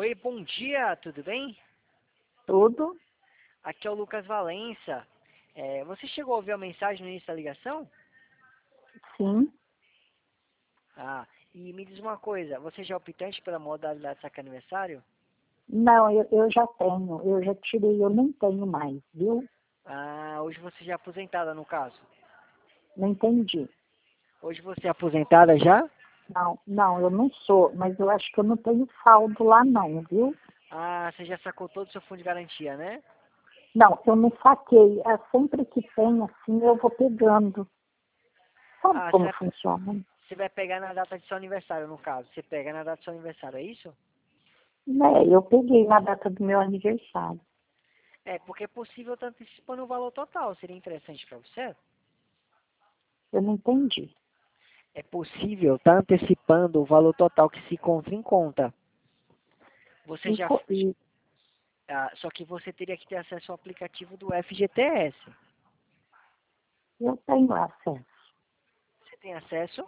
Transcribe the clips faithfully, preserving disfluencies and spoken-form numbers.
Oi, bom dia, tudo bem? Tudo? Aqui é o Lucas Valença. É, você chegou a ouvir a mensagem no início da ligação? Sim. Ah, e me diz uma coisa, você já é optante pela modalidade saque aniversário? Não, eu, eu já tenho, eu já tirei, eu nem tenho mais, viu? Ah, hoje você já é aposentada no caso. Não entendi. Hoje você é aposentada já? Não, não, eu não sou, mas eu acho que eu não tenho saldo lá não, viu? Ah, você já sacou todo o seu fundo de garantia, né? Não, eu não saquei. É sempre que tem assim, eu vou pegando. Sabe Ah, você como vai, funciona? você vai pegar na data de seu aniversário, no caso. Você pega na data do seu aniversário, é isso? Né, eu peguei na data do meu aniversário. É, porque é possível estar antecipando o valor total. Seria interessante para você? Eu não entendi. É possível estar antecipando o valor total que se encontra em conta. Você E, já, co- e ah, só que você teria que ter acesso ao aplicativo do F G T S. eu tenho acesso. Você tem acesso?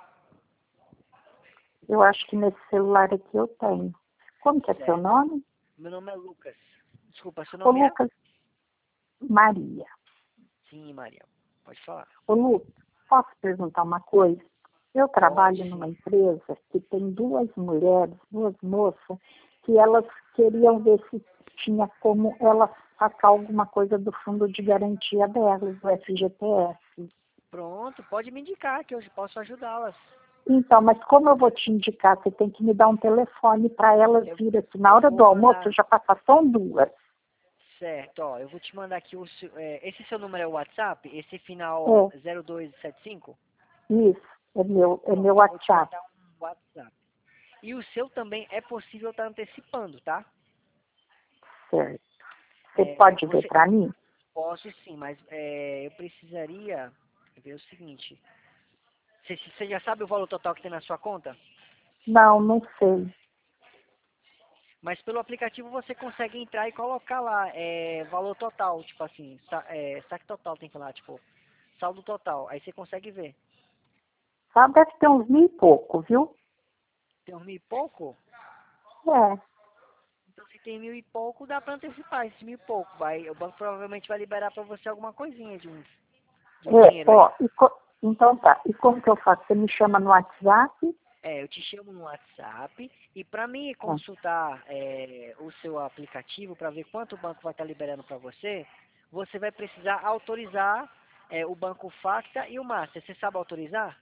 Eu acho que nesse celular aqui eu tenho. Como que é seu Certo. nome? Meu nome é Lucas. Desculpa, seu Ô, nome é? Lucas Maria. Sim, Maria. Pode falar. Ô, Lu, posso perguntar uma coisa? Eu Pode trabalho sim. numa empresa que tem duas mulheres, duas moças, que elas queriam ver se tinha como elas sacar alguma coisa do fundo de garantia delas, do F G T S. Pronto, pode me indicar que eu posso ajudá-las. Então, mas como eu vou te indicar, você tem que me dar um telefone para elas Eu, virem assim, na eu hora vou do almoço, mandar. já passar, são duas. Certo, ó, eu vou te mandar aqui o seu, é, esse seu número é o WhatsApp? Esse final É, zero dois sete cinco? isso, é meu, é meu Pronto, eu vou te WhatsApp, mandar um WhatsApp. E o seu também é possível estar antecipando, tá? certo. Você É, pode ver você, para mim? posso sim, mas é, eu precisaria ver o seguinte. Você, você já sabe o valor total que tem na sua conta? Não, não sei. Mas pelo aplicativo você consegue entrar e colocar lá é, valor total, tipo assim, sa, é, saque total tem que falar, tipo, saldo total. Aí você consegue ver. Só deve ter uns mil e pouco, viu? Tem uns mil e pouco? É, Então se tem mil e pouco, dá pra antecipar esse mil e pouco. Vai, o banco provavelmente vai liberar pra você alguma coisinha de um, de um é, dinheiro aí. ó, e co- então tá. E como que eu faço? Você me chama no WhatsApp? É, eu te chamo no WhatsApp e para mim Ah, consultar é, o seu aplicativo para ver quanto o banco vai estar liberando para você, você vai precisar autorizar é, o banco Facta e o Master. Você sabe autorizar?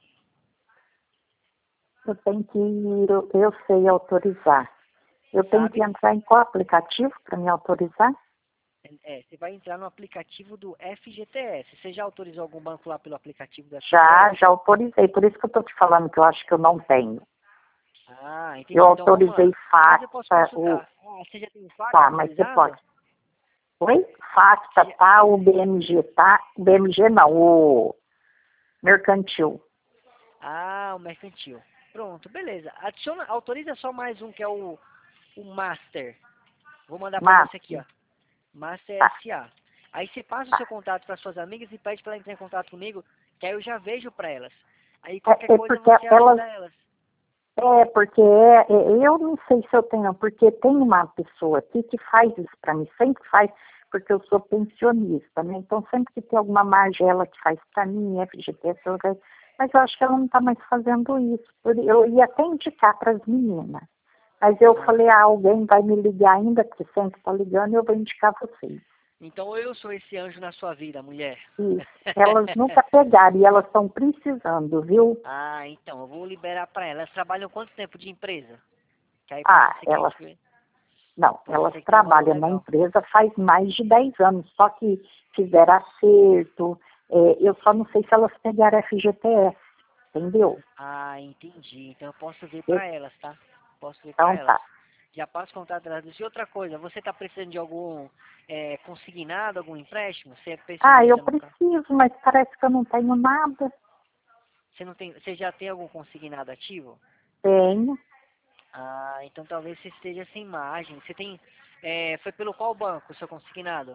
eu tenho que ir, eu, eu sei autorizar. Eu tenho que Sabe? entrar em qual aplicativo para me autorizar? É, você vai entrar no aplicativo do F G T S. Você já autorizou algum banco lá pelo aplicativo do Já, F G T S? já autorizei. Por isso que eu estou te falando que eu acho que eu não tenho. Ah, Eu entendi. Então vamos lá. autorizei Mas eu posso FACTA, o. consultar. Ah, você já tem o Facta Tá, mas você autorizado? pode. Oi? FACTA Você já- tá, o B M G tá. O B M G não, o mercantil. Ah, o mercantil. Pronto, beleza. Adiciona, autoriza só mais um que é o, o Master. Vou mandar pra você aqui, ó. Master. Master Tá, S A. Aí você passa o seu tá. contato para suas amigas e pede para ela entrar em contato comigo, que aí eu já vejo para elas. Aí qualquer É, é coisa porque você elas. ajuda elas. É, porque é, é, eu não sei se eu tenho, não, porque tem uma pessoa aqui que faz isso para mim, sempre faz, porque eu sou pensionista, né? Então sempre que tem alguma margem ela que faz para mim, F G T S, eu- mas eu acho que ela não está mais fazendo isso. Por- Eu ia até indicar para as meninas, mas eu Ah, falei, ah, alguém vai me ligar ainda, que sempre está ligando, eu vou indicar vocês. então eu sou esse anjo na sua vida, mulher. Isso. Elas nunca pegaram e elas estão precisando, viu? Ah, então, eu vou liberar para elas. Elas trabalham quanto tempo de empresa? Que aí possa Ah, ser que a elas gente... Não, Possa elas ser que tenha um valor trabalham na legal. empresa faz mais de dez anos, só que fizeram acerto. É, eu só não sei se elas pegaram F G T S, entendeu? Ah, entendi. Então eu posso ver E- para elas, tá? Posso ver para Então elas. tá. Já passo contato delas. E outra coisa, você está precisando de algum é, consignado, algum empréstimo? Você é Ah, eu pensionista no caso? preciso, mas parece que eu não tenho nada. Você não tem, você já tem algum consignado ativo? Tenho. Ah, então talvez você esteja sem margem. Você tem, é, foi pelo qual banco o seu consignado?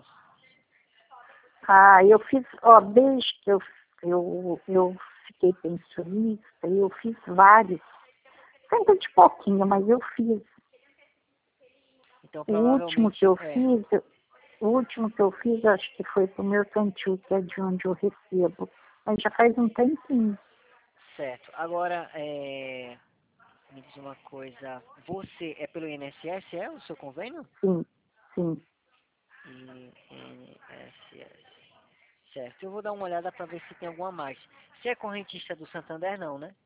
Ah, eu fiz, ó, desde que eu, eu, eu fiquei pensionista, eu fiz vários. Sempre de pouquinho, mas eu fiz. Então, O último provavelmente, que eu é, fiz, eu- o último que eu fiz, acho que foi pro Mercantil, que é de onde eu recebo. Mas já faz um tempinho. certo. Agora, é, me diz uma coisa, você é pelo I N S S, é o seu convênio? Sim, sim. I N S S. Certo, eu vou dar uma olhada para ver se tem alguma mais. Você é correntista do Santander, não, né?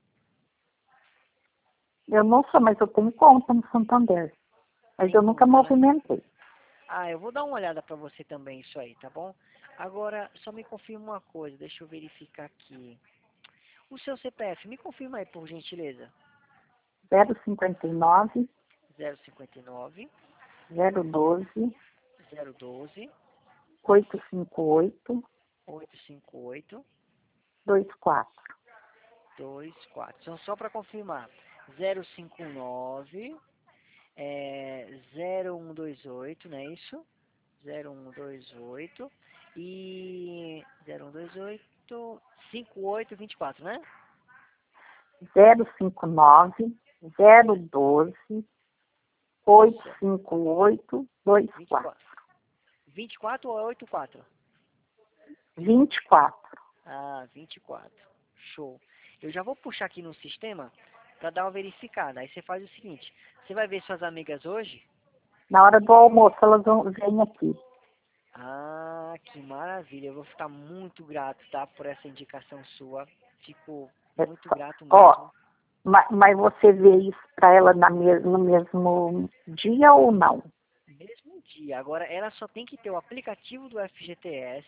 Eu não sou, mas eu tenho conta no Santander. Mas Tem eu nunca conta, né? movimentei. Ah, eu vou dar uma olhada para você também isso aí, tá bom? Agora, só me confirma uma coisa, deixa eu verificar aqui. O seu C P F, me confirma aí, por gentileza. zero cinquenta e nove, zero cinquenta e nove, zero doze, zero doze, oito cinco oito, oito cinco oito, dois quatro. dois quatro. Então, só para confirmar, zero cinco nove, é, zero um dois oito, não é isso? zero um dois oito e zero um dois oito, cinco oito vinte e quatro, né? zero cinco nove, zero doze, oito cinco oito, dois quatro. vinte e quatro ou é oitenta e quatro? vinte e quatro. Ah, vinte e quatro. Show. Eu já vou puxar aqui no sistema para dar uma verificada. Aí você faz o seguinte, você vai ver suas amigas hoje? Na hora do almoço elas vão, vêm aqui. Ah, que maravilha. Eu vou ficar muito grato, tá? Por essa indicação sua. Fico É muito só- grato Ó, mesmo. ma- mas você vê isso para ela na mes- no mesmo dia ou não? Mesmo dia. Agora, ela só tem que ter o aplicativo do F G T S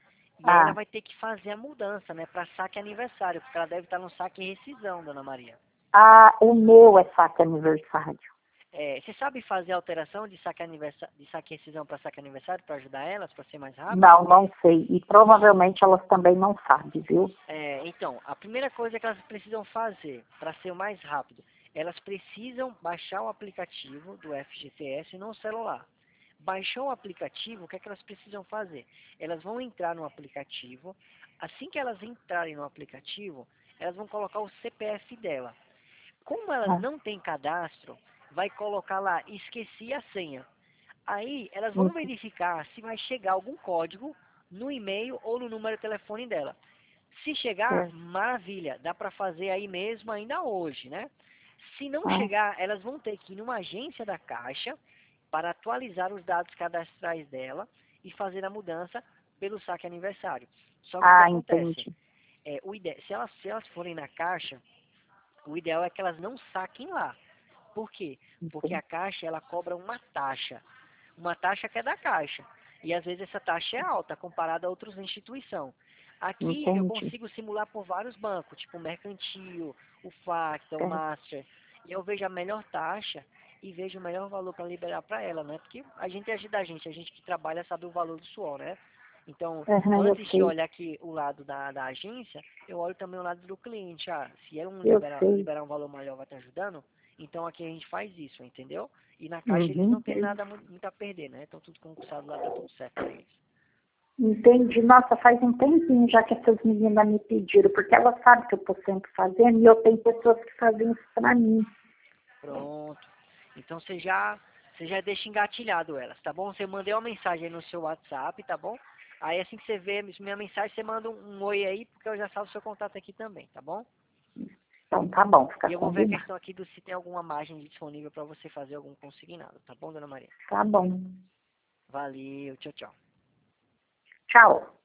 e aí ela Ah, vai ter que fazer a mudança, né? Para saque aniversário, porque ela deve estar no saque rescisão, dona Maria. ah, o meu é saque aniversário. É, você sabe fazer alteração de saque aniversário, de saque rescisão para saque aniversário para ajudar elas, para ser mais rápido? Não, não sei. E provavelmente elas também não sabem, viu? É, então, a primeira coisa que elas precisam fazer para ser mais rápido, elas precisam baixar o aplicativo do F G T S no celular. Baixou o aplicativo, o que é que elas precisam fazer? Elas vão entrar no aplicativo, assim que elas entrarem no aplicativo, elas vão colocar o C P F dela. Como elas Ah, não têm cadastro, vai colocar lá, esqueci a senha. Aí elas vão ent- verificar se vai chegar algum código no e-mail ou no número de telefone dela. Se chegar, certo. maravilha, dá para fazer aí mesmo ainda hoje, né? Se não Ah, chegar, elas vão ter que ir numa agência da Caixa para atualizar os dados cadastrais dela e fazer a mudança pelo saque aniversário. Só que o que ah, acontece? entendi. É, o ide... se, elas, se elas forem na Caixa, o ideal é que elas não saquem lá. Por quê? Porque a Entendi. Caixa, ela cobra uma taxa. Uma taxa que é da Caixa. E às vezes essa taxa é alta comparada a outras instituições. Aqui eu Entendi. consigo simular por vários bancos, tipo o Mercantil, o Facta, o Certo. Master. E eu vejo a melhor taxa e vejo o melhor valor para liberar para ela, né? Porque a gente ajuda a gente, a gente que trabalha sabe o valor do suor, né? Então, Aham, eu antes de sei. olhar aqui o lado da, da agência, eu olho também o lado do cliente. Ah, se é um Eu liberar, sei. liberar um valor maior vai estar ajudando, então aqui a gente faz isso, entendeu? E na Caixa eles Uhum. não têm nada mu- muito a perder, né? Então tudo concursado lá, tá tudo certo para eles. Entendi. Nossa, faz um tempinho já que essas meninas me pediram, porque elas sabem que eu estou sempre fazendo e eu tenho pessoas que fazem isso para mim. Pronto. Então você já, você já deixa engatilhado elas, tá bom? Você mandei uma mensagem aí no seu WhatsApp, tá bom? Aí assim que você vê minha mensagem, você manda um, um oi aí, porque eu já salvo o seu contato aqui também, tá bom? Então tá bom, fica E eu vou ver a combinado. questão aqui do se tem alguma margem disponível para você fazer algum consignado, tá bom, dona Maria? Tá bom. Valeu, tchau, tchau. Tchau.